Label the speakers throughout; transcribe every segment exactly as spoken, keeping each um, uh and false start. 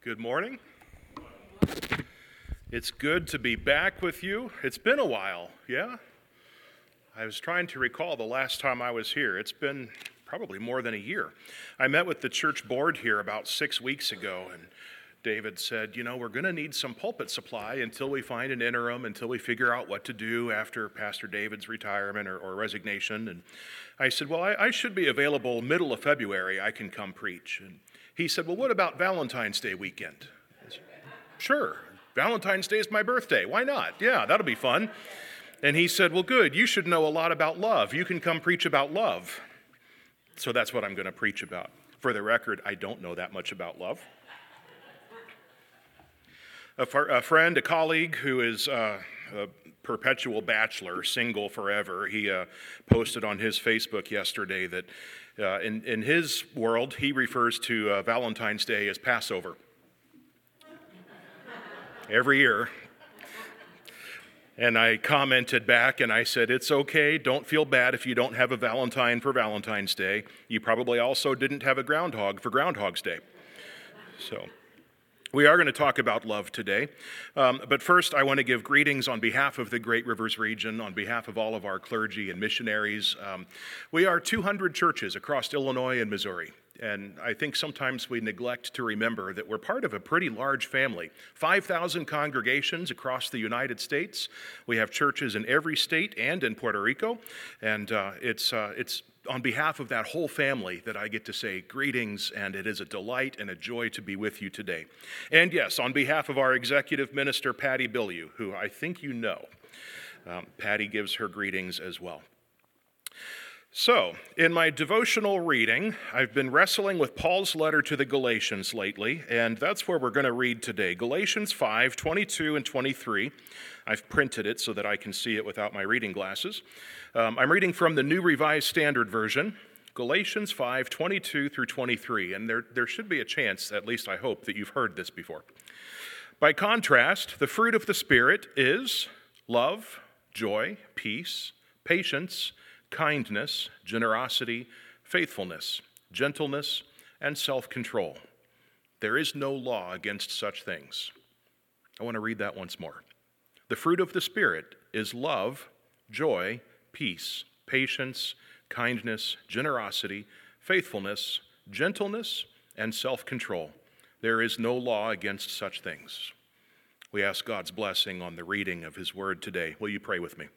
Speaker 1: Good morning. It's good to be back with you. It's been a while, yeah? I was trying to recall the last time I was here. It's been probably more than a year. I met with the church board here about six weeks ago, and David said, you know, we're going to need some pulpit supply until we find an interim, until we figure out what to do after Pastor David's retirement or, or resignation. And I said, well, I, I should be available middle of February. I can come preach. And he said, well, what about Valentine's Day weekend? I said, sure. Valentine's Day is my birthday. Why not? Yeah, that'll be fun. And he said, well, good. You should know a lot about love. You can come preach about love. So that's what I'm going to preach about. For the record, I don't know that much about love. A, fr- a friend, a colleague who is uh, a perpetual bachelor, single forever, he uh, posted on his Facebook yesterday that uh, in, in his world, he refers to uh, Valentine's Day as Passover. Every year. And I commented back and I said, it's okay, don't feel bad if you don't have a Valentine for Valentine's Day. You probably also didn't have a groundhog for Groundhog's Day. So we are going to talk about love today. Um, but first, I want to give greetings on behalf of the Great Rivers region, on behalf of all of our clergy and missionaries. Um, we are two hundred churches across Illinois and Missouri. And I think sometimes we neglect to remember that we're part of a pretty large family. five thousand congregations across the United States. We have churches in every state and in Puerto Rico. And uh, it's uh, it's on behalf of that whole family that I get to say greetings, and it is a delight and a joy to be with you today. And yes, on behalf of our executive minister, Patty Bilyeu, who I think you know, um, Patty gives her greetings as well. So, in my devotional reading, I've been wrestling with Paul's letter to the Galatians lately, and that's where we're going to read today. Galatians five, twenty-two and twenty-three. I've printed it so that I can see it without my reading glasses. Um, I'm reading from the New Revised Standard Version, Galatians five, twenty-two through twenty-three, and there, there should be a chance, at least I hope, that you've heard this before. By contrast, the fruit of the Spirit is love, joy, peace, patience, kindness, generosity, faithfulness, gentleness, and self-control. There is no law against such things. I want to read that once more. The fruit of the Spirit is love, joy, peace, patience, kindness, generosity, faithfulness, gentleness, and self-control. There is no law against such things. We ask God's blessing on the reading of His Word today. Will you pray with me?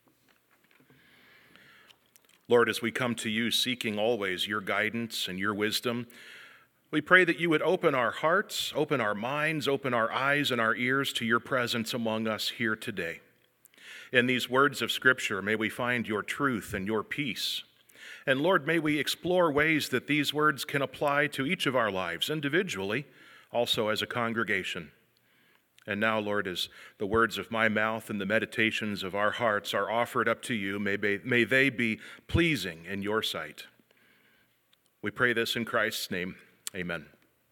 Speaker 1: Lord, as we come to you seeking always your guidance and your wisdom, we pray that you would open our hearts, open our minds, open our eyes and our ears to your presence among us here today. In these words of Scripture, may we find your truth and your peace. And Lord, may we explore ways that these words can apply to each of our lives individually, also as a congregation. And now, Lord, as the words of my mouth and the meditations of our hearts are offered up to you, may, be, may they be pleasing in your sight. We pray this in Christ's name. Amen.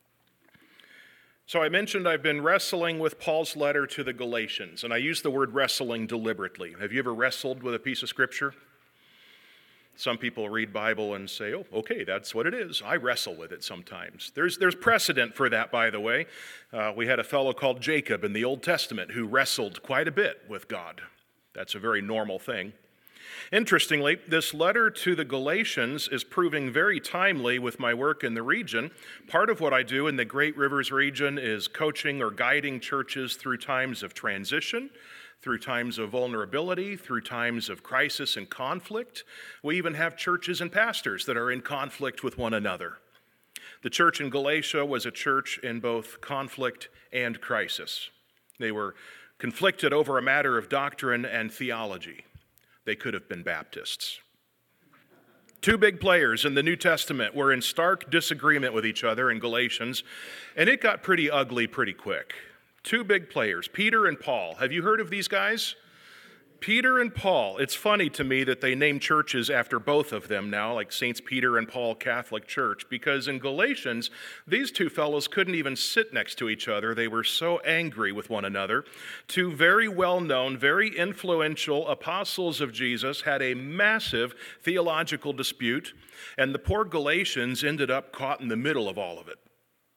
Speaker 1: So I mentioned I've been wrestling with Paul's letter to the Galatians, and I use the word wrestling deliberately. Have you ever wrestled with a piece of Scripture? Some people read Bible and say, oh, okay, that's what it is. I wrestle with it sometimes. There's there's precedent for that, by the way. Uh, we had a fellow called Jacob in the Old Testament who wrestled quite a bit with God. That's a very normal thing. Interestingly, this letter to the Galatians is proving very timely with my work in the region. Part of what I do in the Great Rivers region is coaching or guiding churches through times of transition, through times of vulnerability, through times of crisis and conflict. We even have churches and pastors that are in conflict with one another. The church in Galatia was a church in both conflict and crisis. They were conflicted over a matter of doctrine and theology. They could have been Baptists. Two big players in the New Testament were in stark disagreement with each other in Galatians, and it got pretty ugly pretty quick. Two big players, Peter and Paul. Have you heard of these guys? Peter and Paul. It's funny to me that they name churches after both of them now, like Saints Peter and Paul Catholic Church, because in Galatians, these two fellows couldn't even sit next to each other. They were so angry with one another. Two very well-known, very influential apostles of Jesus had a massive theological dispute, and the poor Galatians ended up caught in the middle of all of it.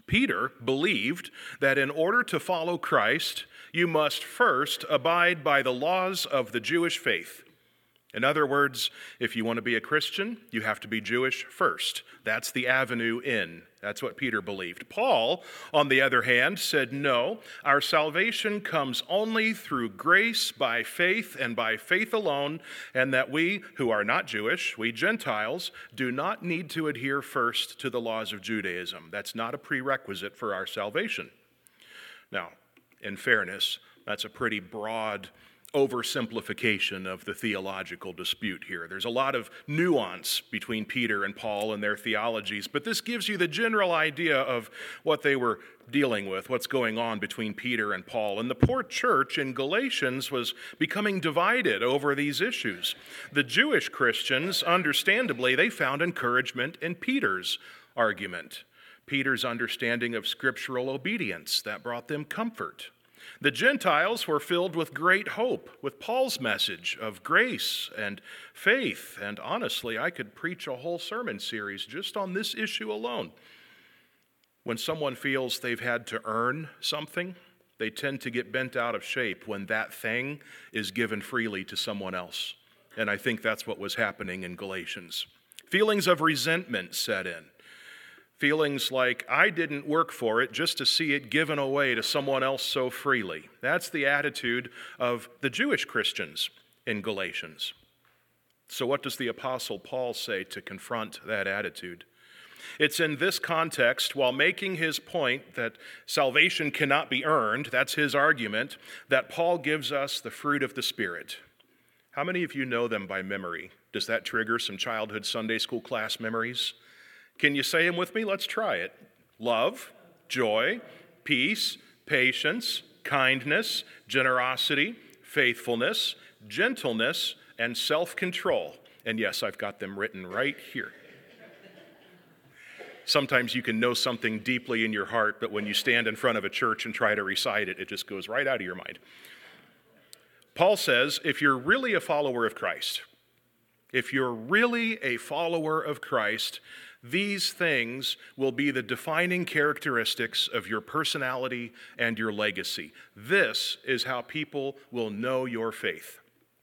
Speaker 1: Peter believed that in order to follow Christ, you must first abide by the laws of the Jewish faith. In other words, if you want to be a Christian, you have to be Jewish first. That's the avenue in. That's what Peter believed. Paul, on the other hand, said, no, our salvation comes only through grace by faith and by faith alone, and that we who are not Jewish, we Gentiles, do not need to adhere first to the laws of Judaism. That's not a prerequisite for our salvation. Now, in fairness, that's a pretty broad oversimplification of the theological dispute here. There's a lot of nuance between Peter and Paul and their theologies, but this gives you the general idea of what they were dealing with, what's going on between Peter and Paul. And the poor church in Galatians was becoming divided over these issues. The Jewish Christians, understandably, they found encouragement in Peter's argument. Peter's understanding of scriptural obedience, that brought them comfort. The Gentiles were filled with great hope with Paul's message of grace and faith. And honestly, I could preach a whole sermon series just on this issue alone. When someone feels they've had to earn something, they tend to get bent out of shape when that thing is given freely to someone else. And I think that's what was happening in Galatians. Feelings of resentment set in. Feelings like, I didn't work for it just to see it given away to someone else so freely. That's the attitude of the Jewish Christians in Galatians. So what does the Apostle Paul say to confront that attitude? It's in this context, while making his point that salvation cannot be earned, that's his argument, that Paul gives us the fruit of the Spirit. How many of you know them by memory? Does that trigger some childhood Sunday school class memories? Can you say them with me? Let's try it. Love, joy, peace, patience, kindness, generosity, faithfulness, gentleness, and self-control. And yes, I've got them written right here. Sometimes you can know something deeply in your heart, but when you stand in front of a church and try to recite it, it just goes right out of your mind. Paul says, if you're really a follower of Christ, if you're really a follower of Christ, these things will be the defining characteristics of your personality and your legacy. This is how people will know your faith.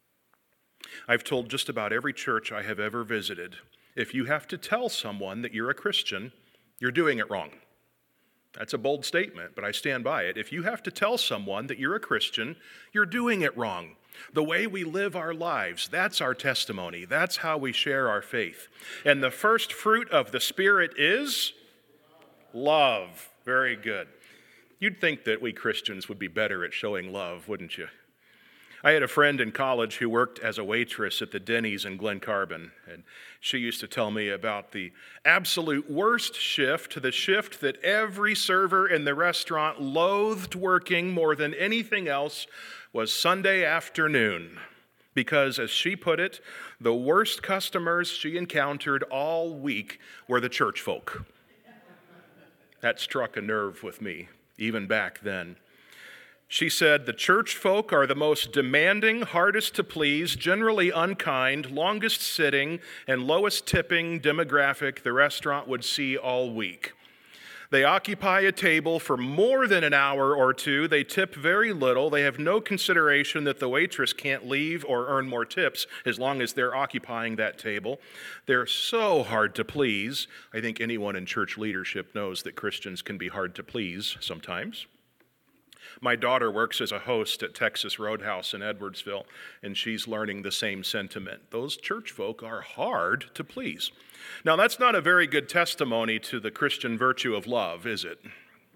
Speaker 1: I've told just about every church I have ever visited, if you have to tell someone that you're a Christian, you're doing it wrong. That's a bold statement, but I stand by it. If you have to tell someone that you're a Christian, you're doing it wrong. The way we live our lives, that's our testimony. That's how we share our faith. And the first fruit of the Spirit is love. Very good. You'd think that we Christians would be better at showing love, wouldn't you? I had a friend in college who worked as a waitress at the Denny's in Glen Carbon, and she used to tell me about the absolute worst shift, the shift that every server in the restaurant loathed working more than anything else, was Sunday afternoon. Because, as she put it, the worst customers she encountered all week were the church folk. That struck a nerve with me, even back then. She said, the church folk are the most demanding, hardest to please, generally unkind, longest sitting, and lowest tipping demographic the restaurant would see all week. They occupy a table for more than an hour or two. They tip very little. They have no consideration that the waitress can't leave or earn more tips as long as they're occupying that table. They're so hard to please. I think anyone in church leadership knows that Christians can be hard to please sometimes. My daughter works as a host at Texas Roadhouse in Edwardsville, and she's learning the same sentiment. Those church folk are hard to please. Now, that's not a very good testimony to the Christian virtue of love, is it?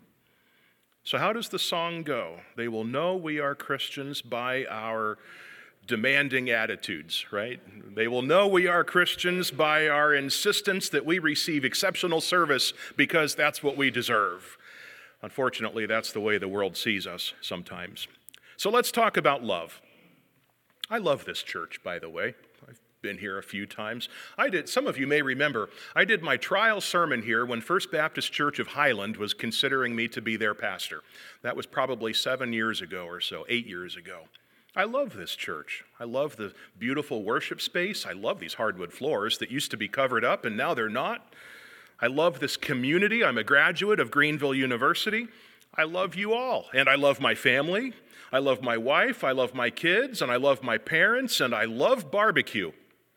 Speaker 1: So how does the song go? They will know we are Christians by our demanding attitudes, right? They will know we are Christians by our insistence that we receive exceptional service because that's what we deserve. Unfortunately, that's the way the world sees us sometimes. So let's talk about love. I love this church, by the way. I've been here a few times. I did, some of you may remember, I did my trial sermon here when First Baptist Church of Highland was considering me to be their pastor. That was probably seven years ago or so, eight years ago. I love this church. I love the beautiful worship space. I love these hardwood floors that used to be covered up and now they're not. I love this community. I'm a graduate of Greenville University. I love you all, and I love my family. I love my wife, I love my kids, and I love my parents, and I love barbecue.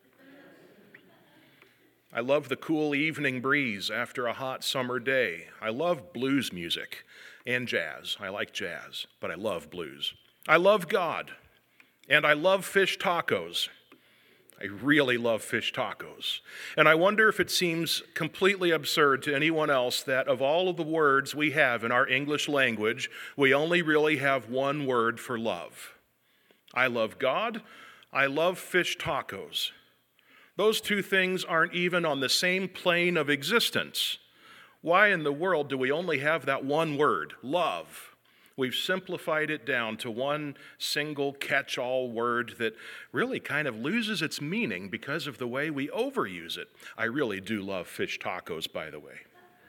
Speaker 1: I love the cool evening breeze after a hot summer day. I love blues music and jazz. I like jazz, but I love blues. I love God, and I love fish tacos. I really love fish tacos. And I wonder if it seems completely absurd to anyone else that of all of the words we have in our English language, we only really have one word for love. I love God. I love fish tacos. Those two things aren't even on the same plane of existence. Why in the world do we only have that one word, love? We've simplified it down to one single catch-all word that really kind of loses its meaning because of the way we overuse it. I really do love fish tacos, by the way.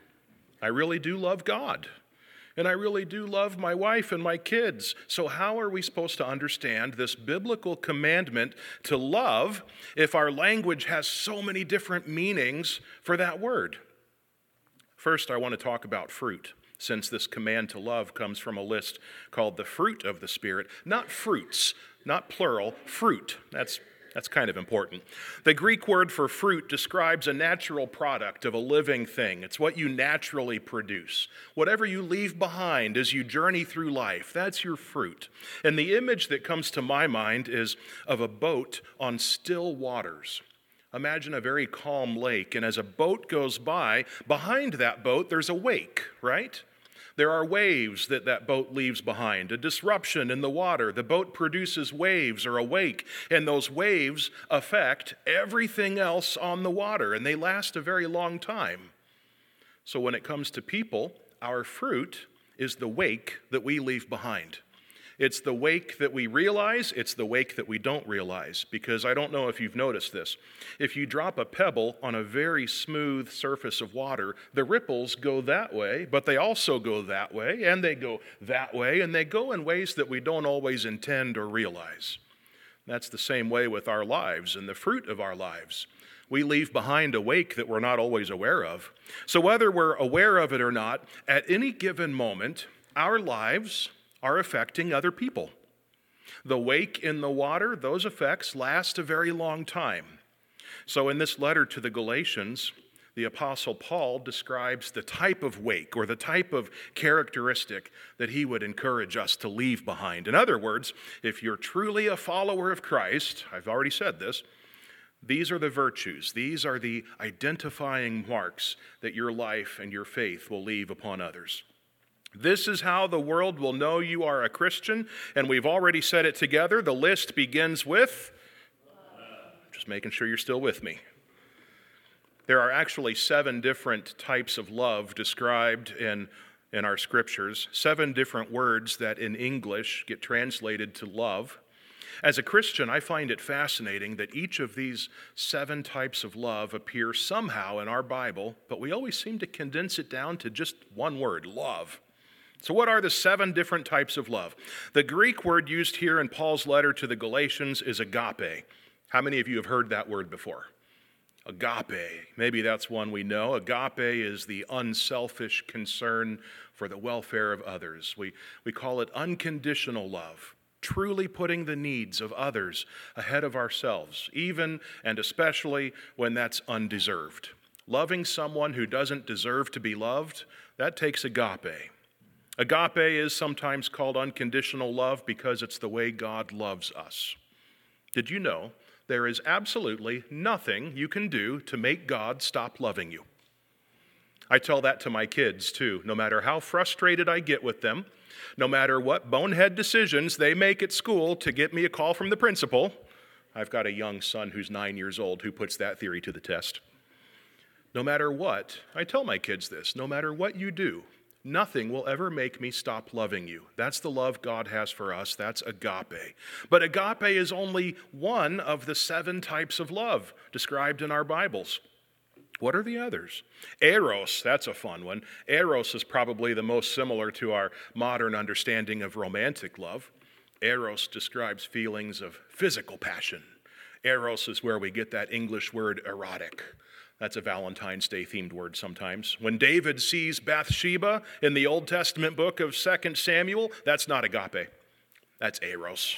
Speaker 1: I really do love God. And I really do love my wife and my kids. So how are we supposed to understand this biblical commandment to love if our language has so many different meanings for that word? First, I want to talk about fruit, since this command to love comes from a list called the fruit of the Spirit. Not fruits, not plural, fruit. That's That's kind of important. The Greek word for fruit describes a natural product of a living thing. It's what you naturally produce. Whatever you leave behind as you journey through life, that's your fruit. And the image that comes to my mind is of a boat on still waters. Imagine a very calm lake, and as a boat goes by, behind that boat there's a wake, right? There are waves that that boat leaves behind, a disruption in the water. The boat produces waves or a wake, and those waves affect everything else on the water, and they last a very long time. So when it comes to people, our fruit is the wake that we leave behind. It's the wake that we realize, it's the wake that we don't realize, because I don't know if you've noticed this. If you drop a pebble on a very smooth surface of water, the ripples go that way, but they also go that way, and they go that way, and they go in ways that we don't always intend or realize. That's the same way with our lives and the fruit of our lives. We leave behind a wake that we're not always aware of. So whether we're aware of it or not, at any given moment, our lives are affecting other people. The wake in the water, those effects last a very long time. So in this letter to the Galatians, the Apostle Paul describes the type of wake or the type of characteristic that he would encourage us to leave behind. In other words, if you're truly a follower of Christ, I've already said this, these are the virtues, these are the identifying marks that your life and your faith will leave upon others. This is how the world will know you are a Christian, and we've already said it together. The list begins with, just making sure you're still with me. There are actually seven different types of love described in, in our scriptures, seven different words that in English get translated to love. As a Christian, I find it fascinating that each of these seven types of love appear somehow in our Bible, but we always seem to condense it down to just one word, love. So what are the seven different types of love? The Greek word used here in Paul's letter to the Galatians is agape. How many of you have heard that word before? Agape. Maybe that's one we know. Agape is the unselfish concern for the welfare of others. We, we call it unconditional love, truly putting the needs of others ahead of ourselves, even and especially when that's undeserved. Loving someone who doesn't deserve to be loved, that takes agape. Agape is sometimes called unconditional love because it's the way God loves us. Did you know there is absolutely nothing you can do to make God stop loving you? I tell that to my kids too. No matter how frustrated I get with them, no matter what bonehead decisions they make at school to get me a call from the principal, I've got a young son who's nine years old who puts that theory to the test. No matter what, I tell my kids this, no matter what you do, nothing will ever make me stop loving you. That's the love God has for us. That's agape. But agape is only one of the seven types of love described in our Bibles. What are the others? Eros, that's a fun one. Eros is probably the most similar to our modern understanding of romantic love. Eros describes feelings of physical passion. Eros is where we get that English word erotic. That's a Valentine's Day themed word sometimes. When David sees Bathsheba in the Old Testament book of Second Samuel, that's not agape. That's eros.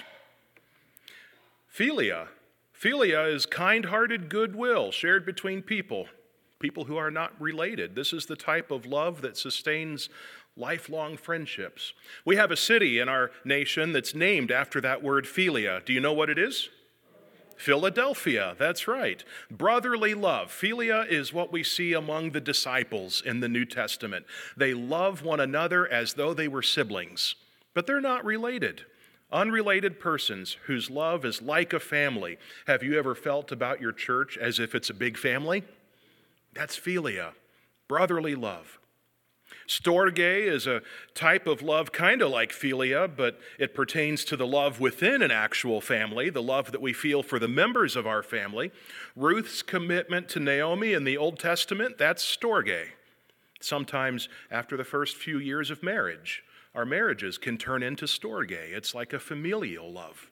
Speaker 1: Philia. Philia is kind-hearted goodwill shared between people, people who are not related. This is the type of love that sustains lifelong friendships. We have a city in our nation that's named after that word philia. Do you know what it is? Philadelphia, that's right. Brotherly love. Philia is what we see among the disciples in the New Testament. They love one another as though they were siblings, but they're not related. Unrelated persons whose love is like a family. Have you ever felt about your church as if it's a big family? That's philia, brotherly love. Storge is a type of love kind of like philia, but it pertains to the love within an actual family, the love that we feel for the members of our family. Ruth's commitment to Naomi in the Old Testament, that's storge. Sometimes after the first few years of marriage, our marriages can turn into storge. It's like a familial love.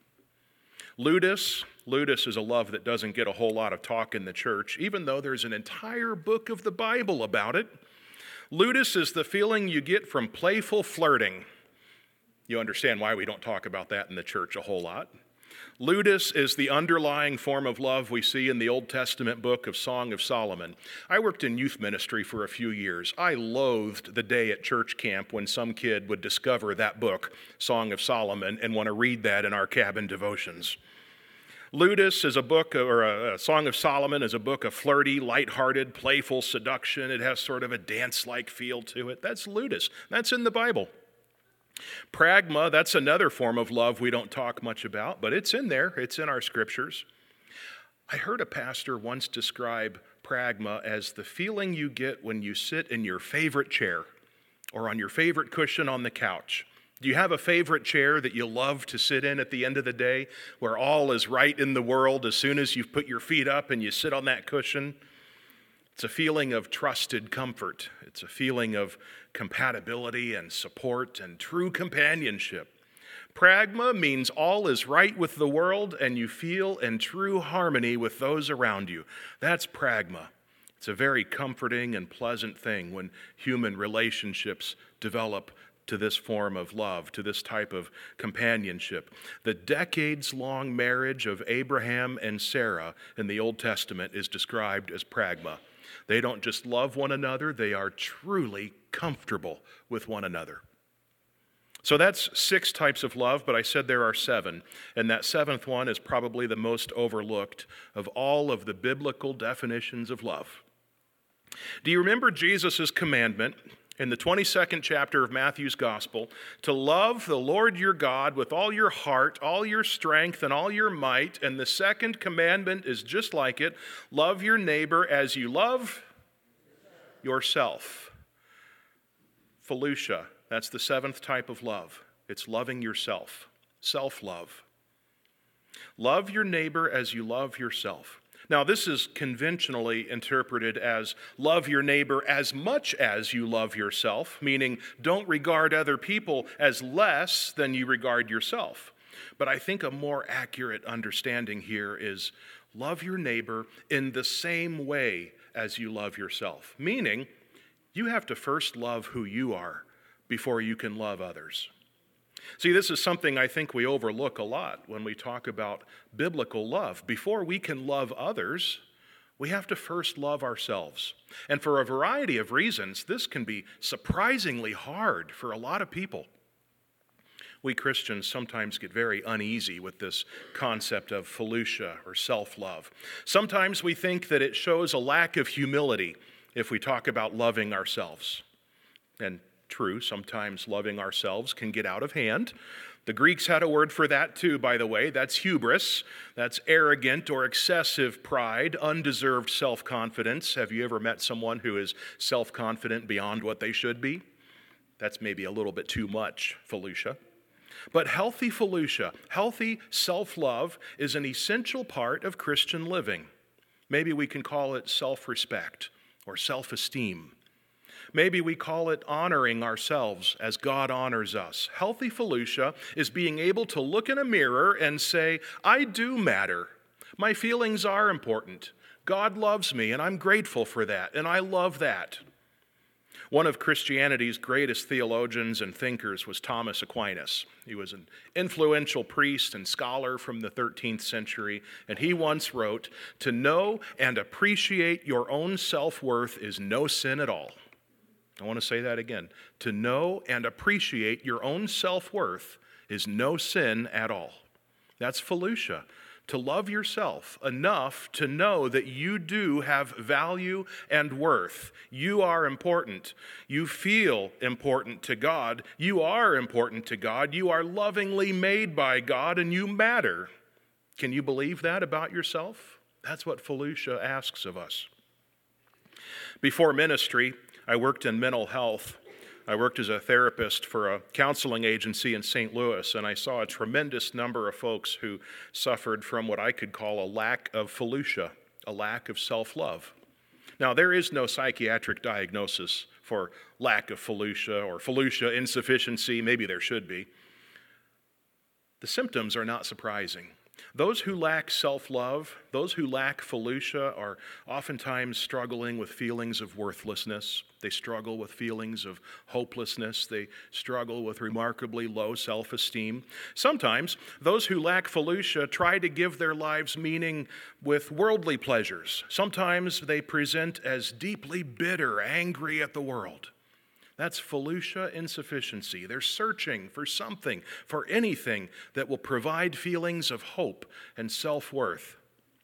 Speaker 1: Ludus, ludus is a love that doesn't get a whole lot of talk in the church, even though there's an entire book of the Bible about it. Ludus is the feeling you get from playful flirting. You understand why we don't talk about that in the church a whole lot. Ludus is the underlying form of love we see in the Old Testament book of Song of Solomon. I worked in youth ministry for a few years. I loathed the day at church camp when some kid would discover that book, Song of Solomon, and want to read that in our cabin devotions. Ludus is a book, or a, a Song of Solomon is a book of flirty, lighthearted, playful seduction. It has sort of a dance-like feel to it. That's ludus. That's in the Bible. Pragma, that's another form of love we don't talk much about, but it's in there. It's in our scriptures. I heard a pastor once describe pragma as the feeling you get when you sit in your favorite chair or on your favorite cushion on the couch. Do you have a favorite chair that you love to sit in at the end of the day where all is right in the world as soon as you put your feet up and you sit on that cushion? It's a feeling of trusted comfort. It's a feeling of compatibility and support and true companionship. Pragma means all is right with the world and you feel in true harmony with those around you. That's pragma. It's a very comforting and pleasant thing when human relationships develop to this form of love, to this type of companionship. The decades-long marriage of Abraham and Sarah in the Old Testament is described as pragma. They don't just love one another, they are truly comfortable with one another. So that's six types of love, but I said there are seven, and that seventh one is probably the most overlooked of all of the biblical definitions of love. Do you remember Jesus' commandment in the twenty-second chapter of Matthew's Gospel to love the Lord your God with all your heart, all your strength, and all your might? And the second commandment is just like it: love your neighbor as you love yourself. Philusia, that's the seventh type of love. It's loving yourself, self-love. Love your neighbor as you love yourself. Now, this is conventionally interpreted as love your neighbor as much as you love yourself, meaning don't regard other people as less than you regard yourself. But I think a more accurate understanding here is love your neighbor in the same way as you love yourself, meaning you have to first love who you are before you can love others. See, this is something I think we overlook a lot when we talk about biblical love. Before we can love others, we have to first love ourselves. And for a variety of reasons, this can be surprisingly hard for a lot of people. We Christians sometimes get very uneasy with this concept of philusia or self-love. Sometimes we think that it shows a lack of humility if we talk about loving ourselves. And true, sometimes loving ourselves can get out of hand. The Greeks had a word for that too, by the way. That's hubris. That's arrogant or excessive pride, undeserved self-confidence. Have you ever met someone who is self-confident beyond what they should be? That's maybe a little bit too much, philusia. But healthy philusia, healthy self-love, is an essential part of Christian living. Maybe we can call it self-respect or self-esteem. Maybe we call it honoring ourselves as God honors us. Healthy philusia is being able to look in a mirror and say, I do matter. My feelings are important. God loves me, and I'm grateful for that, and I love that. One of Christianity's greatest theologians and thinkers was Thomas Aquinas. He was an influential priest and scholar from the thirteenth century, and he once wrote, "To know and appreciate your own self-worth is no sin at all." I want to say that again. To know and appreciate your own self-worth is no sin at all. That's Felucia. To love yourself enough to know that you do have value and worth. You are important. You feel important to God. You are important to God. You are lovingly made by God, and you matter. Can you believe that about yourself? That's what Felucia asks of us. Before ministry, I worked in mental health. I worked as a therapist for a counseling agency in Saint Louis, and I saw a tremendous number of folks who suffered from what I could call a lack of Felucia, a lack of self-love. Now, there is no psychiatric diagnosis for lack of Felucia or Felucia insufficiency. Maybe there should be. The symptoms are not surprising. Those who lack self-love, those who lack Felucia, are oftentimes struggling with feelings of worthlessness. They struggle with feelings of hopelessness. They struggle with remarkably low self-esteem. Sometimes those who lack Felucia try to give their lives meaning with worldly pleasures. Sometimes they present as deeply bitter, angry at the world. That's Felucia insufficiency. They're searching for something, for anything that will provide feelings of hope and self-worth.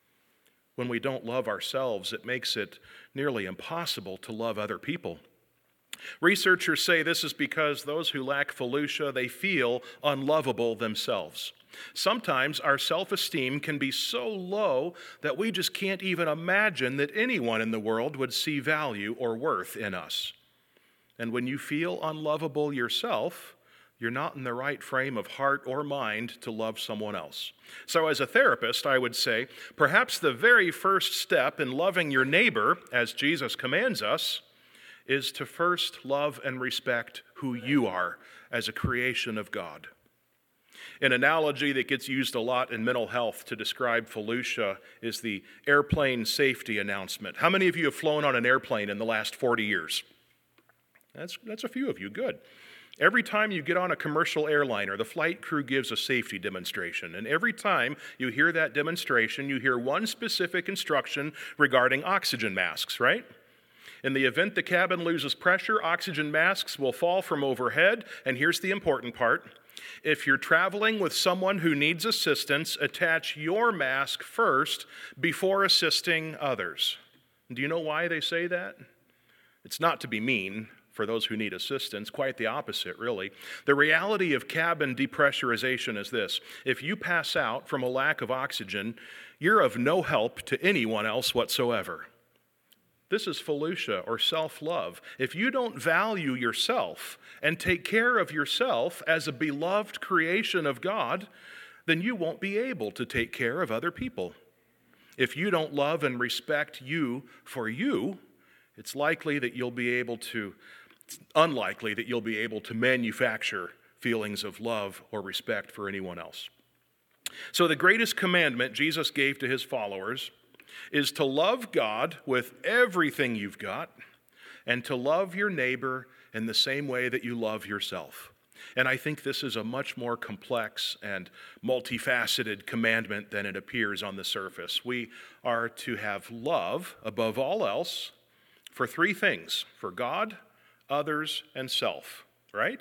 Speaker 1: When we don't love ourselves, it makes it nearly impossible to love other people. Researchers say this is because those who lack Felucia, they feel unlovable themselves. Sometimes our self-esteem can be so low that we just can't even imagine that anyone in the world would see value or worth in us. And when you feel unlovable yourself, you're not in the right frame of heart or mind to love someone else. So as a therapist, I would say, perhaps the very first step in loving your neighbor, as Jesus commands us, is to first love and respect who you are as a creation of God. An analogy that gets used a lot in mental health to describe Felucia is the airplane safety announcement. How many of you have flown on an airplane in the last forty years? That's, that's a few of you, good. Every time you get on a commercial airliner, the flight crew gives a safety demonstration. And every time you hear that demonstration, you hear one specific instruction regarding oxygen masks, right? In the event the cabin loses pressure, oxygen masks will fall from overhead. And here's the important part. If you're traveling with someone who needs assistance, attach your mask first before assisting others. Do you know why they say that? It's not to be mean for those who need assistance, quite the opposite, really. The reality of cabin depressurization is this. If you pass out from a lack of oxygen, you're of no help to anyone else whatsoever. This is Felucia, or self-love. If you don't value yourself and take care of yourself as a beloved creation of God, then you won't be able to take care of other people. If you don't love and respect you for you, it's likely that you'll be able to It's unlikely that you'll be able to manufacture feelings of love or respect for anyone else. So the greatest commandment Jesus gave to his followers is to love God with everything you've got and to love your neighbor in the same way that you love yourself. And I think this is a much more complex and multifaceted commandment than it appears on the surface. We are to have love above all else for three things: for God, others, and self, right?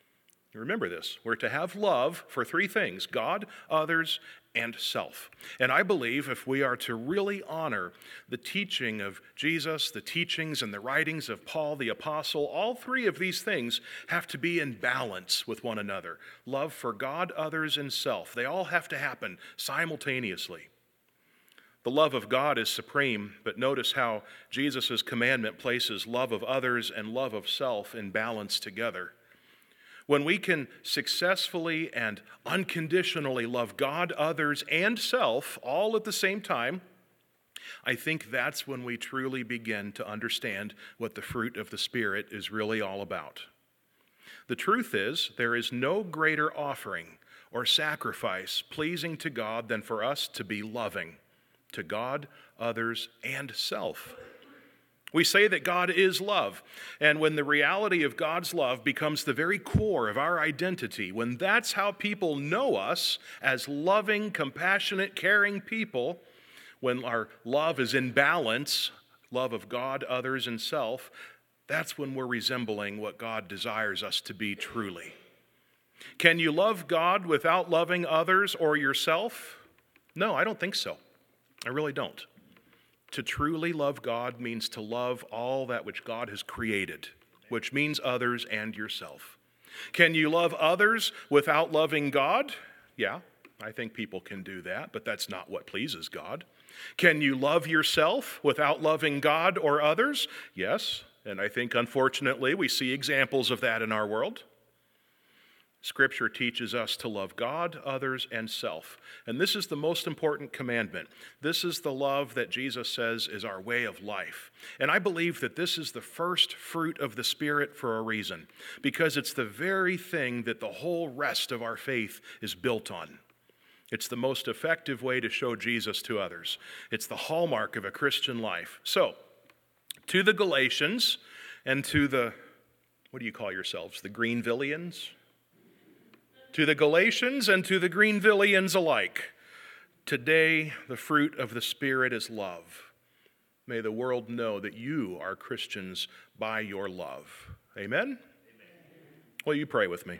Speaker 1: You remember this. We're to have love for three things: God, others, and self. And I believe if we are to really honor the teaching of Jesus, the teachings and the writings of Paul the Apostle, all three of these things have to be in balance with one another. Love for God, others, and self. They all have to happen simultaneously. The love of God is supreme, but notice how Jesus' commandment places love of others and love of self in balance together. When we can successfully and unconditionally love God, others, and self all at the same time, I think that's when we truly begin to understand what the fruit of the Spirit is really all about. The truth is, there is no greater offering or sacrifice pleasing to God than for us to be loving. to God, others, and self. We say that God is love, and when the reality of God's love becomes the very core of our identity, when that's how people know us as loving, compassionate, caring people, when our love is in balance, love of God, others, and self, that's when we're resembling what God desires us to be truly. Can you love God without loving others or yourself? No, I don't think so. I really don't. To truly love God means to love all that which God has created, which means others and yourself. Can you love others without loving God? Yeah, I think people can do that, but that's not what pleases God. Can you love yourself without loving God or others? Yes, and I think unfortunately we see examples of that in our world. Scripture teaches us to love God, others, and self. And this is the most important commandment. This is the love that Jesus says is our way of life. And I believe that this is the first fruit of the Spirit for a reason, because it's the very thing that the whole rest of our faith is built on. It's the most effective way to show Jesus to others. It's the hallmark of a Christian life. So, to the Galatians and to the, what do you call yourselves, the Greenvillians? To the Galatians and to the Greenvillians alike, today the fruit of the Spirit is love. May the world know that you are Christians by your love. Amen? Amen. Will you pray with me?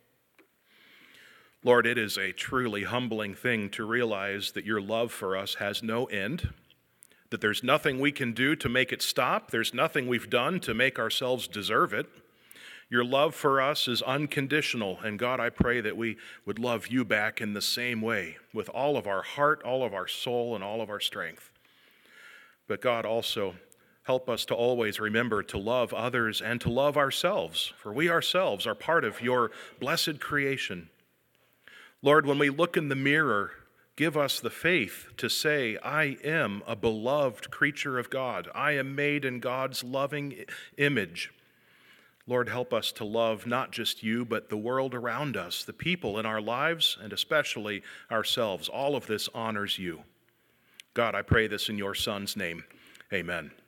Speaker 1: Lord, it is a truly humbling thing to realize that your love for us has no end, that there's nothing we can do to make it stop, there's nothing we've done to make ourselves deserve it. Your love for us is unconditional, and God, I pray that we would love you back in the same way, with all of our heart, all of our soul, and all of our strength. But God, also help us to always remember to love others and to love ourselves, for we ourselves are part of your blessed creation. Lord, when we look in the mirror, give us the faith to say, I am a beloved creature of God. I am made in God's loving image. Lord, help us to love not just you, but the world around us, the people in our lives, and especially ourselves. All of this honors you. God, I pray this in your Son's name. Amen.